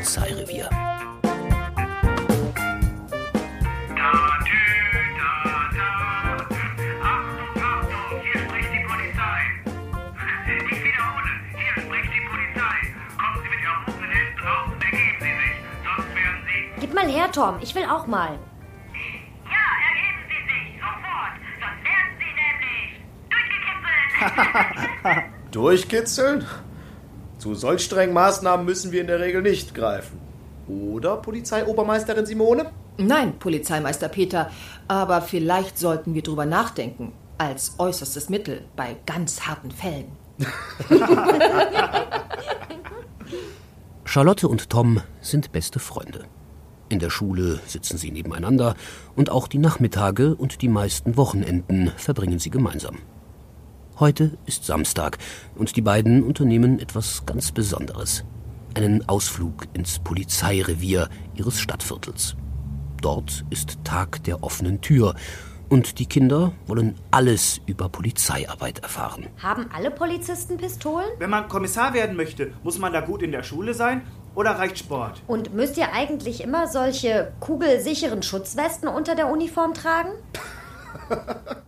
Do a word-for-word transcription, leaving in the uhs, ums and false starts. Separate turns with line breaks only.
Polizeirevier.
Gib mal her, Tom. Ich will auch mal.
Ja, erheben Sie sich. Sofort. Sonst werden Sie nämlich durchgekippt.
Durchkitzeln? Zu solch strengen Maßnahmen müssen wir in der Regel nicht greifen. Oder, Polizeiobermeisterin Simone?
Nein, Polizeimeister Peter. Aber vielleicht sollten wir drüber nachdenken. Als äußerstes Mittel bei ganz harten Fällen.
Charlotte und Tom sind beste Freunde. In der Schule sitzen sie nebeneinander und auch die Nachmittage und die meisten Wochenenden verbringen sie gemeinsam. Heute ist Samstag und die beiden unternehmen etwas ganz Besonderes. Einen Ausflug ins Polizeirevier ihres Stadtviertels. Dort ist Tag der offenen Tür und die Kinder wollen alles über Polizeiarbeit erfahren.
Haben alle Polizisten Pistolen?
Wenn man Kommissar werden möchte, muss man da gut in der Schule sein oder reicht Sport?
Und müsst ihr eigentlich immer solche kugelsicheren Schutzwesten unter der Uniform tragen?